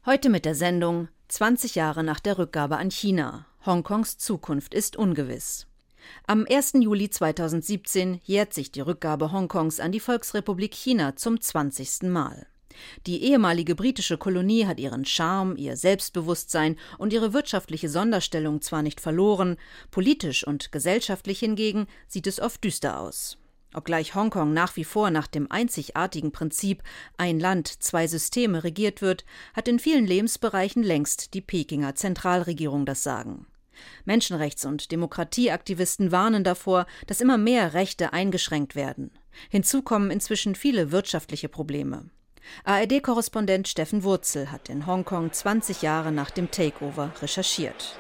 Heute mit der Sendung 20 Jahre nach der Rückgabe an China. Hongkongs Zukunft ist ungewiss. Am 1. Juli 2017 jährt sich die Rückgabe Hongkongs an die Volksrepublik China zum 20. Mal. Die ehemalige britische Kolonie hat ihren Charme, ihr Selbstbewusstsein und ihre wirtschaftliche Sonderstellung zwar nicht verloren, politisch und gesellschaftlich hingegen sieht es oft düster aus. Obgleich Hongkong nach wie vor nach dem einzigartigen Prinzip ein Land, zwei Systeme regiert wird, hat in vielen Lebensbereichen längst die Pekinger Zentralregierung das Sagen. Menschenrechts- und Demokratieaktivisten warnen davor, dass immer mehr Rechte eingeschränkt werden. Hinzu kommen inzwischen viele wirtschaftliche Probleme. ARD-Korrespondent Steffen Wurzel hat in Hongkong 20 Jahre nach dem Takeover recherchiert.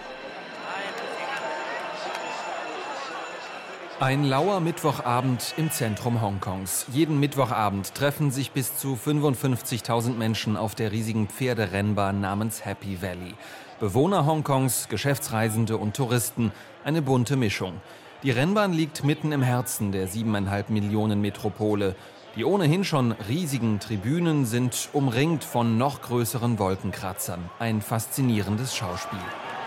Ein lauer Mittwochabend im Zentrum Hongkongs. Jeden Mittwochabend treffen sich bis zu 55.000 Menschen auf der riesigen Pferderennbahn namens Happy Valley. Bewohner Hongkongs, Geschäftsreisende und Touristen, eine bunte Mischung. Die Rennbahn liegt mitten im Herzen der 7,5 Millionen Metropole. Die ohnehin schon riesigen Tribünen sind umringt von noch größeren Wolkenkratzern. Ein faszinierendes Schauspiel.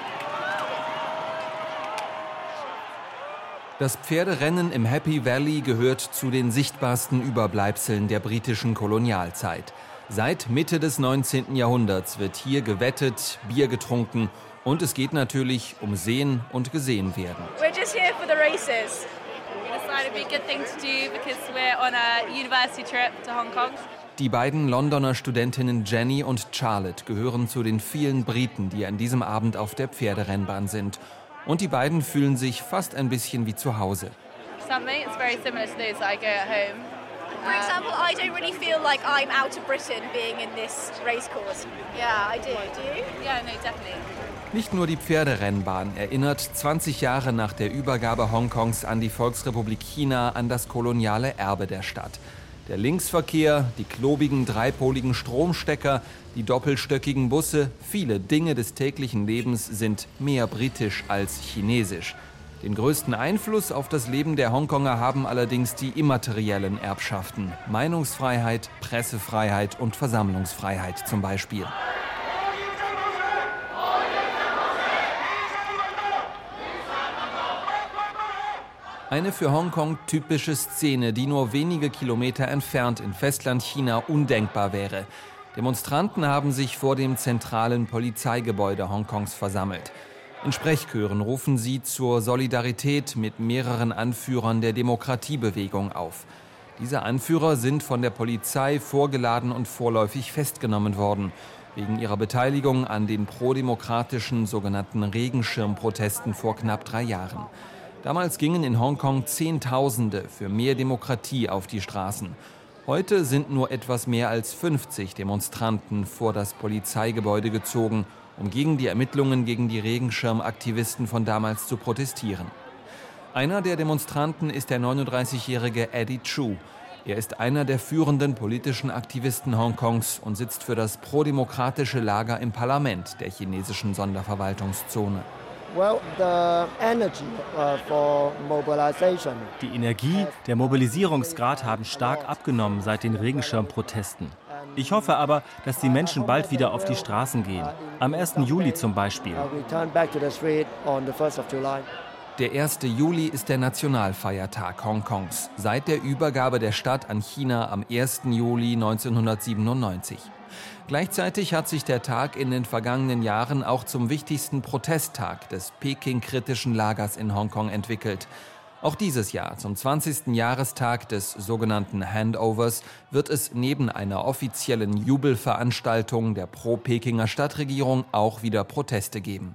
Das Pferderennen im Happy Valley gehört zu den sichtbarsten Überbleibseln der britischen Kolonialzeit. Seit Mitte des 19. Jahrhunderts wird hier gewettet, Bier getrunken und es geht natürlich um Sehen und Gesehen werden. We're just here for the races. We decided it'd be a good thing to do because we're on a university trip to Hong Kong. Die beiden Londoner Studentinnen Jenny und Charlotte gehören zu den vielen Briten, die an diesem Abend auf der Pferderennbahn sind. Und die beiden fühlen sich fast ein bisschen wie zu Hause. Something it's very similar to those I go at home. For example, I don't really feel like I'm out of Britain being in this race course. Yeah, I do. Do you? Yeah, no, definitely. Nicht nur die Pferderennbahn erinnert 20 Jahre nach der Übergabe Hongkongs an die Volksrepublik China an das koloniale Erbe der Stadt. Der Linksverkehr, die klobigen dreipoligen Stromstecker, die doppelstöckigen Busse, viele Dinge des täglichen Lebens sind mehr britisch als chinesisch. Den größten Einfluss auf das Leben der Hongkonger haben allerdings die immateriellen Erbschaften. Meinungsfreiheit, Pressefreiheit und Versammlungsfreiheit zum Beispiel. Eine für Hongkong typische Szene, die nur wenige Kilometer entfernt in Festlandchina undenkbar wäre. Demonstranten haben sich vor dem zentralen Polizeigebäude Hongkongs versammelt. In Sprechchören rufen sie zur Solidarität mit mehreren Anführern der Demokratiebewegung auf. Diese Anführer sind von der Polizei vorgeladen und vorläufig festgenommen worden, wegen ihrer Beteiligung an den prodemokratischen sogenannten Regenschirmprotesten vor knapp 3 Jahren. Damals gingen in Hongkong Zehntausende für mehr Demokratie auf die Straßen. Heute sind nur etwas mehr als 50 Demonstranten vor das Polizeigebäude gezogen, um gegen die Ermittlungen gegen die Regenschirmaktivisten von damals zu protestieren. Einer der Demonstranten ist der 39-jährige Eddie Chu. Er ist einer der führenden politischen Aktivisten Hongkongs und sitzt für das prodemokratische Lager im Parlament der chinesischen Sonderverwaltungszone. Die Energie, der Mobilisierungsgrad haben stark abgenommen seit den Regenschirmprotesten. Ich hoffe aber, dass die Menschen bald wieder auf die Straßen gehen. Am 1. Juli zum Beispiel. Der 1. Juli ist der Nationalfeiertag Hongkongs, seit der Übergabe der Stadt an China am 1. Juli 1997. Gleichzeitig hat sich der Tag in den vergangenen Jahren auch zum wichtigsten Protesttag des Peking-kritischen Lagers in Hongkong entwickelt. Auch dieses Jahr, zum 20. Jahrestag des sogenannten Handovers, wird es neben einer offiziellen Jubelveranstaltung der pro-Pekinger Stadtregierung auch wieder Proteste geben.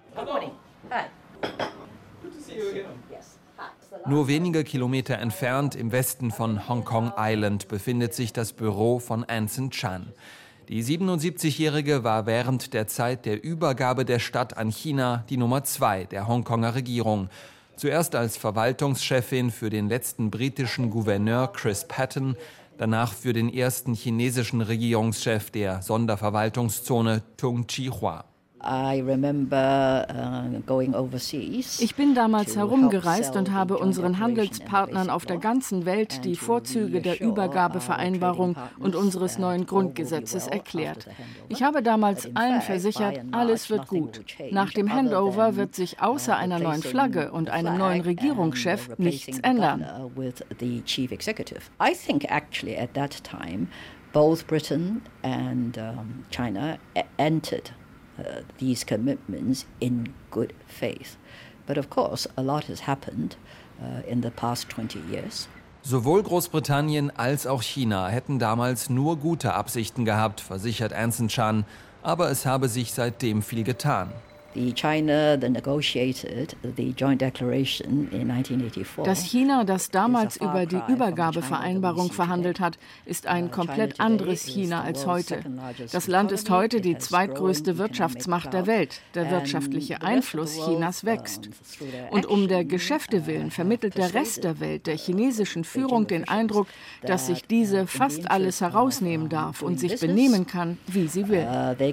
Nur wenige Kilometer entfernt im Westen von Hong Kong Island befindet sich das Büro von Anson Chan. Die 77-Jährige war während der Zeit der Übergabe der Stadt an China die Nummer 2 der Hongkonger Regierung. Zuerst als Verwaltungschefin für den letzten britischen Gouverneur Chris Patten, danach für den ersten chinesischen Regierungschef der Sonderverwaltungszone Tung Chee-hwa. Ich bin damals herumgereist und habe unseren Handelspartnern auf der ganzen Welt die Vorzüge der Übergabevereinbarung und unseres neuen Grundgesetzes erklärt. Ich habe damals allen versichert, alles wird gut. Nach dem Handover wird sich außer einer neuen Flagge und einem neuen Regierungschef nichts ändern. Both Britain and China entered these commitments in good faith. But of course, a lot has happened in the past 20 years. Sowohl Großbritannien als auch China hätten damals nur gute Absichten gehabt, versichert Anson Chan, aber es habe sich seitdem viel getan. Das China, das damals über die Übergabevereinbarung verhandelt hat, ist ein komplett anderes China als heute. Das Land ist heute die zweitgrößte Wirtschaftsmacht der Welt. Der wirtschaftliche Einfluss Chinas wächst. Und um der Geschäfte willen vermittelt der Rest der Welt der chinesischen Führung den Eindruck, dass sich diese fast alles herausnehmen darf und sich benehmen kann, wie sie will.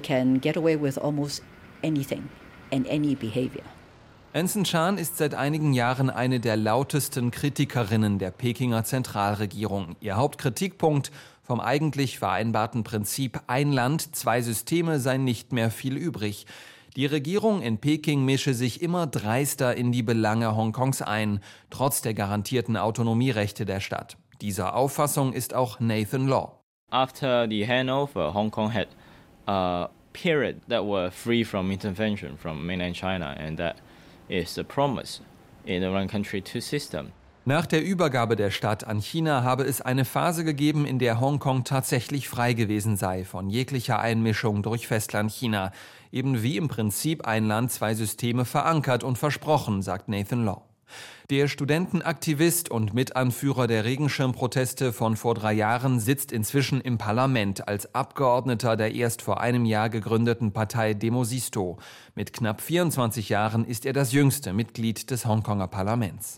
Anson Chan ist seit einigen Jahren eine der lautesten Kritikerinnen der Pekinger Zentralregierung. Ihr Hauptkritikpunkt: vom eigentlich vereinbarten Prinzip ein Land, zwei Systeme sei nicht mehr viel übrig. Die Regierung in Peking mische sich immer dreister in die Belange Hongkongs ein, trotz der garantierten Autonomierechte der Stadt. Dieser Auffassung ist auch Nathan Law. After the handover, Hong Kong had period that were free from intervention from mainland China, and that is the promise in the one country, two system. Nach der Übergabe der Stadt an China habe es eine Phase gegeben, in der Hongkong tatsächlich frei gewesen sei von jeglicher Einmischung durch Festlandchina, eben wie im Prinzip ein Land, zwei Systeme verankert und versprochen, sagt Nathan Law. Der Studentenaktivist und Mitanführer der Regenschirmproteste von vor 3 Jahren sitzt inzwischen im Parlament als Abgeordneter der erst vor einem Jahr gegründeten Partei Demosisto. Mit knapp 24 Jahren ist er das jüngste Mitglied des Hongkonger Parlaments.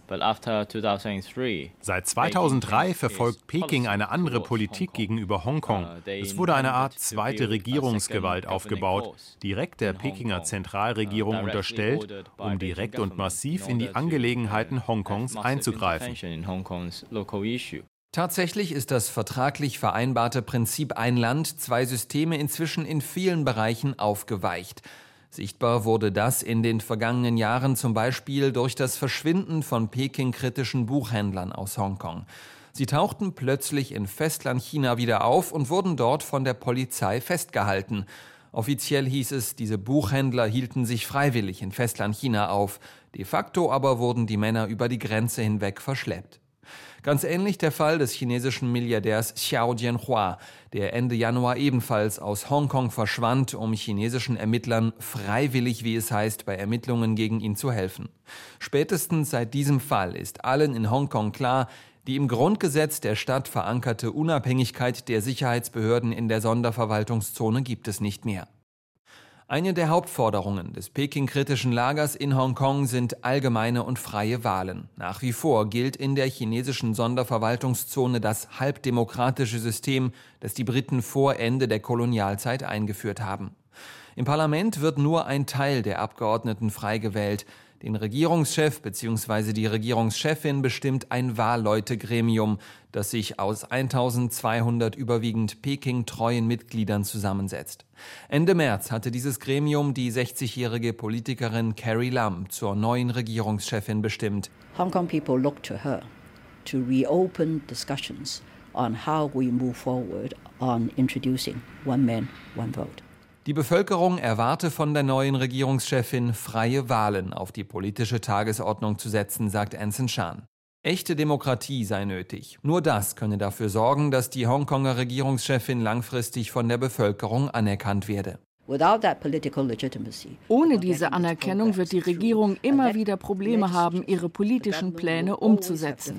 Seit 2003 verfolgt Peking eine andere Politik gegenüber Hongkong. Es wurde eine Art zweite Regierungsgewalt aufgebaut, direkt der Pekinger Zentralregierung unterstellt, um direkt und massiv in die Angelegenheiten Hongkongs einzugreifen. Tatsächlich ist das vertraglich vereinbarte Prinzip ein Land, zwei Systeme inzwischen in vielen Bereichen aufgeweicht. Sichtbar wurde das in den vergangenen Jahren zum Beispiel durch das Verschwinden von Peking-kritischen Buchhändlern aus Hongkong. Sie tauchten plötzlich in Festlandchina wieder auf und wurden dort von der Polizei festgehalten. Offiziell hieß es, diese Buchhändler hielten sich freiwillig in Festlandchina auf. De facto aber wurden die Männer über die Grenze hinweg verschleppt. Ganz ähnlich der Fall des chinesischen Milliardärs Xiao Jianhua, der Ende Januar ebenfalls aus Hongkong verschwand, um chinesischen Ermittlern freiwillig, wie es heißt, bei Ermittlungen gegen ihn zu helfen. Spätestens seit diesem Fall ist allen in Hongkong klar, die im Grundgesetz der Stadt verankerte Unabhängigkeit der Sicherheitsbehörden in der Sonderverwaltungszone gibt es nicht mehr. Eine der Hauptforderungen des Peking-kritischen Lagers in Hongkong sind allgemeine und freie Wahlen. Nach wie vor gilt in der chinesischen Sonderverwaltungszone das halbdemokratische System, das die Briten vor Ende der Kolonialzeit eingeführt haben. Im Parlament wird nur ein Teil der Abgeordneten frei gewählt. Den Regierungschef bzw. die Regierungschefin bestimmt ein Wahlleutegremium, das sich aus 1200 überwiegend Peking-treuen Mitgliedern zusammensetzt. Ende März hatte dieses Gremium die 60-jährige Politikerin Carrie Lam zur neuen Regierungschefin bestimmt. Hong Kong people look to her to reopen discussions on how we move forward on introducing one man, one vote. Die Bevölkerung erwarte von der neuen Regierungschefin, freie Wahlen auf die politische Tagesordnung zu setzen, sagt Anson Chan. Echte Demokratie sei nötig. Nur das könne dafür sorgen, dass die Hongkonger Regierungschefin langfristig von der Bevölkerung anerkannt werde. Ohne diese Anerkennung wird die Regierung immer wieder Probleme haben, ihre politischen Pläne umzusetzen.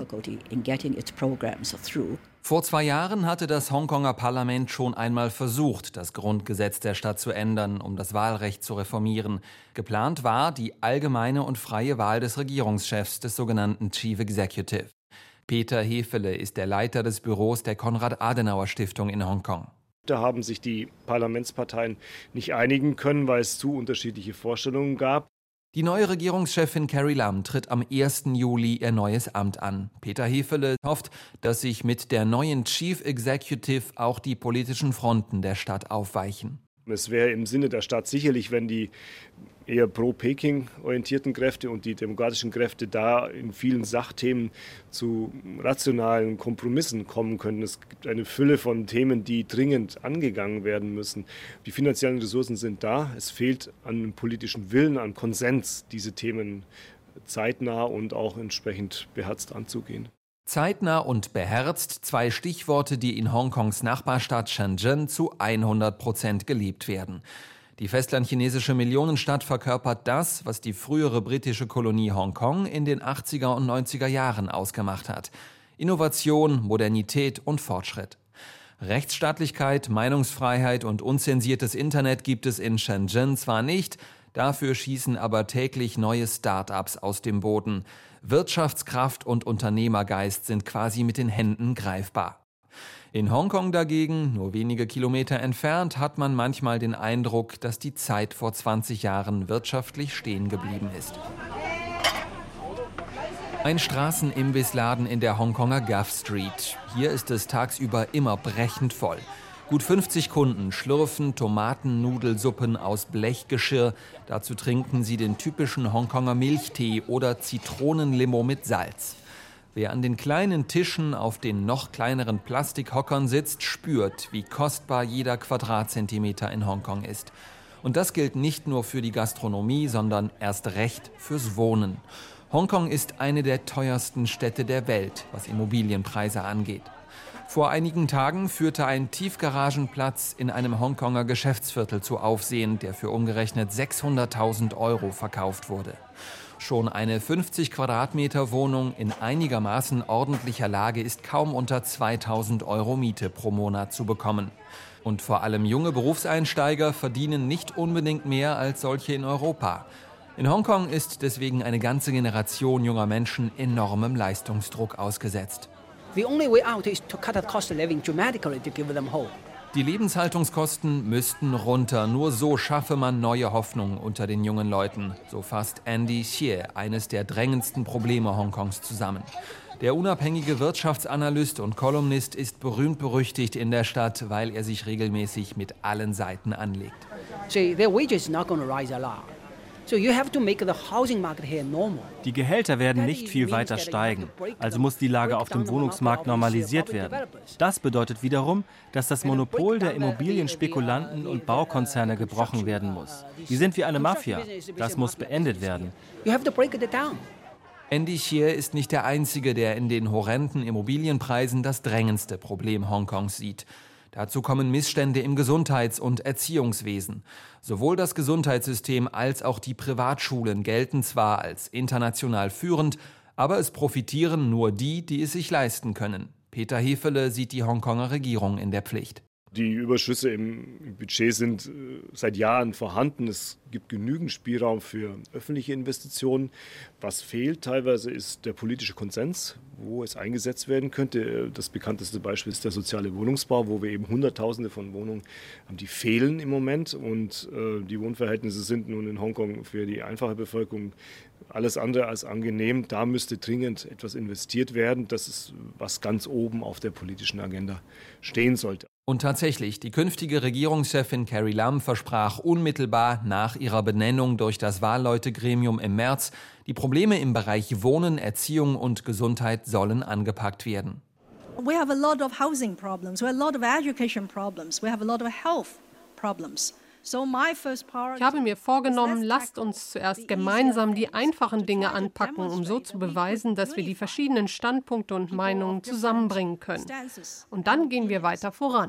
Vor 2 Jahren hatte das Hongkonger Parlament schon einmal versucht, das Grundgesetz der Stadt zu ändern, um das Wahlrecht zu reformieren. Geplant war die allgemeine und freie Wahl des Regierungschefs, des sogenannten Chief Executive. Peter Hefele ist der Leiter des Büros der Konrad-Adenauer-Stiftung in Hongkong. Da haben sich die Parlamentsparteien nicht einigen können, weil es zu unterschiedliche Vorstellungen gab. Die neue Regierungschefin Carrie Lam tritt am 1. Juli ihr neues Amt an. Peter Hefele hofft, dass sich mit der neuen Chief Executive auch die politischen Fronten der Stadt aufweichen. Es wäre im Sinne der Stadt sicherlich, wenn die eher pro-Peking orientierten Kräfte und die demokratischen Kräfte da in vielen Sachthemen zu rationalen Kompromissen kommen können. Es gibt eine Fülle von Themen, die dringend angegangen werden müssen. Die finanziellen Ressourcen sind da. Es fehlt an politischen Willen, an Konsens, diese Themen zeitnah und auch entsprechend beherzt anzugehen. Zeitnah und beherzt, 2 Stichworte, die in Hongkongs Nachbarstadt Shenzhen zu 100% gelebt werden. Die festlandchinesische Millionenstadt verkörpert das, was die frühere britische Kolonie Hongkong in den 80er und 90er Jahren ausgemacht hat. Innovation, Modernität und Fortschritt. Rechtsstaatlichkeit, Meinungsfreiheit und unzensiertes Internet gibt es in Shenzhen zwar nicht, dafür schießen aber täglich neue Start-ups aus dem Boden. Wirtschaftskraft und Unternehmergeist sind quasi mit den Händen greifbar. In Hongkong dagegen, nur wenige Kilometer entfernt, hat man manchmal den Eindruck, dass die Zeit vor 20 Jahren wirtschaftlich stehen geblieben ist. Ein Straßenimbissladen in der Hongkonger Guff Street. Hier ist es tagsüber immer brechend voll. Gut 50 Kunden schlürfen Tomatennudelsuppen aus Blechgeschirr. Dazu trinken sie den typischen Hongkonger Milchtee oder Zitronenlimo mit Salz. Wer an den kleinen Tischen auf den noch kleineren Plastikhockern sitzt, spürt, wie kostbar jeder Quadratzentimeter in Hongkong ist. Und das gilt nicht nur für die Gastronomie, sondern erst recht fürs Wohnen. Hongkong ist eine der teuersten Städte der Welt, was Immobilienpreise angeht. Vor einigen Tagen führte ein Tiefgaragenplatz in einem Hongkonger Geschäftsviertel zu Aufsehen, der für umgerechnet 600.000 € verkauft wurde. Schon eine 50 Quadratmeter Wohnung in einigermaßen ordentlicher Lage ist kaum unter 2.000 € Miete pro Monat zu bekommen. Und vor allem junge Berufseinsteiger verdienen nicht unbedingt mehr als solche in Europa. In Hongkong ist deswegen eine ganze Generation junger Menschen enormem Leistungsdruck ausgesetzt. The only way out is to cut the cost of living dramatically to give them hope. Die Lebenshaltungskosten müssten runter. Nur so schaffe man neue Hoffnung unter den jungen Leuten. So fasst Andy Xie eines der drängendsten Probleme Hongkongs zusammen. Der unabhängige Wirtschaftsanalyst und Kolumnist ist berühmt-berüchtigt in der Stadt, weil er sich regelmäßig mit allen Seiten anlegt. Their wages is not going to rise a lot. So you have to make the housing market here normal. Die Gehälter werden nicht viel weiter steigen, also muss die Lage auf dem Wohnungsmarkt normalisiert werden. Das bedeutet wiederum, dass das Monopol der Immobilienspekulanten und Baukonzerne gebrochen werden muss. Die sind wie eine Mafia. Das muss beendet werden. You have to break it down. Andy Xie ist nicht der Einzige, der in den horrenden Immobilienpreisen das drängendste Problem Hongkongs sieht. Dazu kommen Missstände im Gesundheits- und Erziehungswesen. Sowohl das Gesundheitssystem als auch die Privatschulen gelten zwar als international führend, aber es profitieren nur die, die es sich leisten können. Peter Hefele sieht die Hongkonger Regierung in der Pflicht. Die Überschüsse im Budget sind seit Jahren vorhanden. Es gibt genügend Spielraum für öffentliche Investitionen. Was fehlt teilweise ist der politische Konsens, wo es eingesetzt werden könnte. Das bekannteste Beispiel ist der soziale Wohnungsbau, wo wir eben Hunderttausende von Wohnungen haben, die fehlen im Moment. Und die Wohnverhältnisse sind nun in Hongkong für die einfache Bevölkerung alles andere als angenehm. Da müsste dringend etwas investiert werden. Das ist, was ganz oben auf der politischen Agenda stehen sollte. Und tatsächlich, die künftige Regierungschefin Carrie Lam versprach unmittelbar nach ihrer Benennung durch das Wahlleutegremium im März, die Probleme im Bereich Wohnen, Erziehung und Gesundheit sollen angepackt werden. We have a lot of housing problems, we have a lot of education problems, we have a lot of health problems. Ich habe mir vorgenommen, lasst uns zuerst gemeinsam die einfachen Dinge anpacken, um so zu beweisen, dass wir die verschiedenen Standpunkte und Meinungen zusammenbringen können. Und dann gehen wir weiter voran.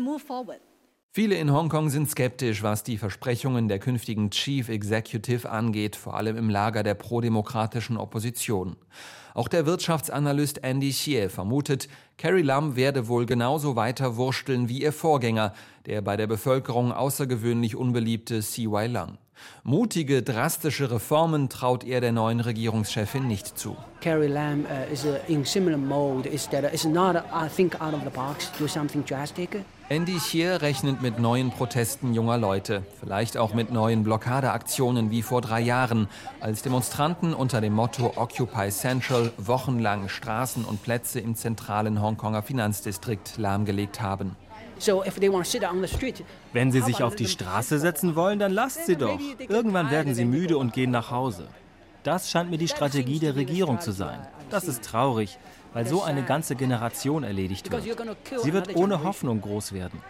Viele in Hongkong sind skeptisch, was die Versprechungen der künftigen Chief Executive angeht, vor allem im Lager der prodemokratischen Opposition. Auch der Wirtschaftsanalyst Andy Xie vermutet, Carrie Lam werde wohl genauso weiter wursteln wie ihr Vorgänger, der bei der Bevölkerung außergewöhnlich unbeliebte CY Leung. Mutige, drastische Reformen traut er der neuen Regierungschefin nicht zu. Carrie Lam is in similar mode, is that it's not, I think, out of the box, do something drastic. Andy Xie rechnet mit neuen Protesten junger Leute, vielleicht auch mit neuen Blockadeaktionen wie vor 3 Jahren, als Demonstranten unter dem Motto Occupy Central wochenlang Straßen und Plätze im zentralen Hongkonger Finanzdistrikt lahmgelegt haben. Wenn sie sich auf die Straße setzen wollen, dann lasst sie doch. Irgendwann werden sie müde und gehen nach Hause. Das scheint mir die Strategie der Regierung zu sein. Das ist traurig, weil so eine ganze Generation erledigt wird. Sie wird ohne Hoffnung groß werden.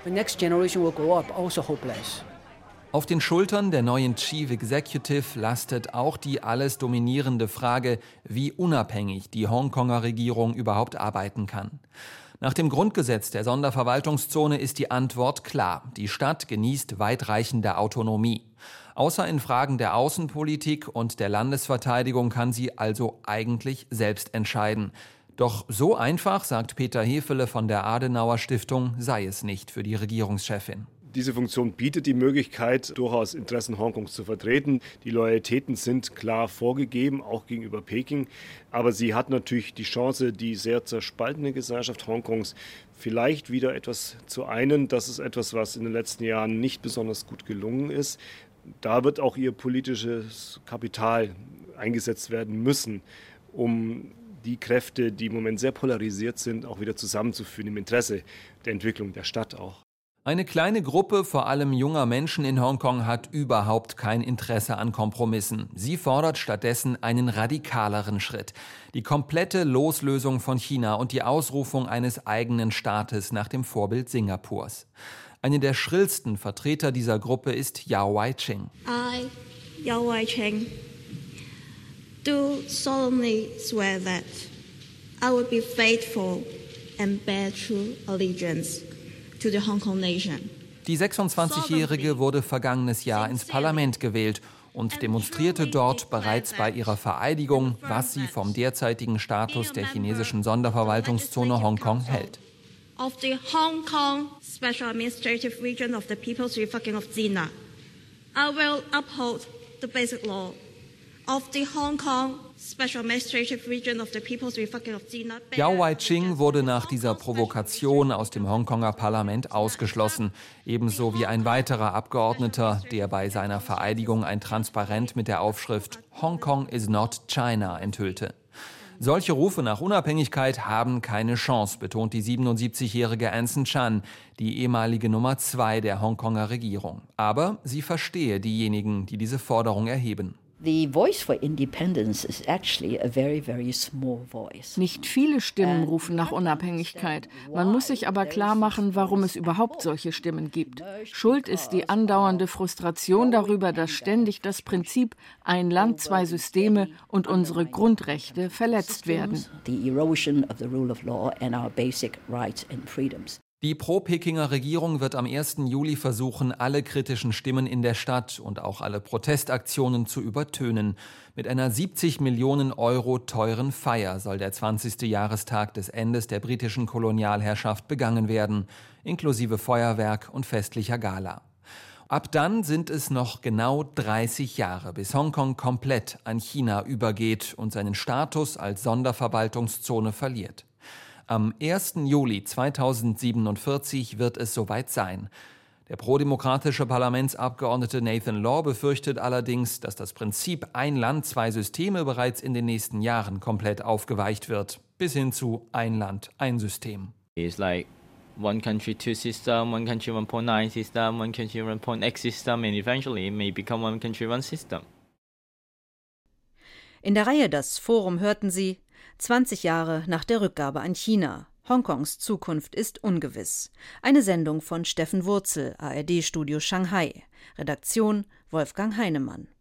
Auf den Schultern der neuen Chief Executive lastet auch die alles dominierende Frage, wie unabhängig die Hongkonger Regierung überhaupt arbeiten kann. Nach dem Grundgesetz der Sonderverwaltungszone ist die Antwort klar. Die Stadt genießt weitreichende Autonomie. Außer in Fragen der Außenpolitik und der Landesverteidigung kann sie also eigentlich selbst entscheiden. Doch so einfach, sagt Peter Hefele von der Adenauer Stiftung, sei es nicht für die Regierungschefin. Diese Funktion bietet die Möglichkeit, durchaus Interessen Hongkongs zu vertreten. Die Loyalitäten sind klar vorgegeben, auch gegenüber Peking. Aber sie hat natürlich die Chance, die sehr zerspaltene Gesellschaft Hongkongs vielleicht wieder etwas zu einen. Das ist etwas, was in den letzten Jahren nicht besonders gut gelungen ist. Da wird auch ihr politisches Kapital eingesetzt werden müssen, um die Kräfte, die im Moment sehr polarisiert sind, auch wieder zusammenzuführen im Interesse der Entwicklung der Stadt auch. Eine kleine Gruppe, vor allem junger Menschen in Hongkong, hat überhaupt kein Interesse an Kompromissen. Sie fordert stattdessen einen radikaleren Schritt. Die komplette Loslösung von China und die Ausrufung eines eigenen Staates nach dem Vorbild Singapurs. Eine der schrillsten Vertreter dieser Gruppe ist Yao Wai-ching. I, Yao Wai-ching, do solemnly swear that I will be faithful and bear true allegiance to the Hong Kong nation. Die 26-Jährige wurde vergangenes Jahr ins Parlament gewählt und demonstrierte dort bereits bei ihrer Vereidigung, was sie vom derzeitigen Status der chinesischen Sonderverwaltungszone Hongkong hält. Of the Hong Kong Special Administrative Region of the People's Republic of China, I will uphold the basic law of the Hong Kong Special Administrative Region of the People's Republic of China. Yao Wai-ching wurde nach dieser Provokation aus dem Hongkonger Parlament ausgeschlossen, ebenso wie ein weiterer Abgeordneter, der bei seiner Vereidigung ein Transparent mit der Aufschrift "Hong Kong is not China" enthüllte. Solche Rufe nach Unabhängigkeit haben keine Chance, betont die 77-jährige Anson Chan, die ehemalige Nummer 2 der Hongkonger Regierung. Aber sie verstehe diejenigen, die diese Forderung erheben. The voice for independence is actually a very, very small voice. Nicht viele Stimmen rufen nach Unabhängigkeit. Man muss sich aber klar machen, warum es überhaupt solche Stimmen gibt. Schuld ist die andauernde Frustration darüber, dass ständig das Prinzip ein Land, zwei Systeme und unsere Grundrechte verletzt werden. The erosion of the rule of law and our basic rights and freedoms. Die Pro-Pekinger Regierung wird am 1. Juli versuchen, alle kritischen Stimmen in der Stadt und auch alle Protestaktionen zu übertönen. Mit einer 70 Millionen Euro teuren Feier soll der 20. Jahrestag des Endes der britischen Kolonialherrschaft begangen werden, inklusive Feuerwerk und festlicher Gala. Ab dann sind es noch genau 30 Jahre, bis Hongkong komplett an China übergeht und seinen Status als Sonderverwaltungszone verliert. Am 1. Juli 2047 wird es soweit sein. Der prodemokratische Parlamentsabgeordnete Nathan Law befürchtet allerdings, dass das Prinzip ein Land, zwei Systeme bereits in den nächsten Jahren komplett aufgeweicht wird, bis hin zu ein Land, ein System. It's like one country, two system, one country, 1.9 system, one country, 1.x system, and eventually it may become one country, one system. In der Reihe Das Forum hörten Sie 20 Jahre nach der Rückgabe an China. Hongkongs Zukunft ist ungewiss. Eine Sendung von Steffen Wurzel, ARD-Studio Shanghai. Redaktion Wolfgang Heinemann.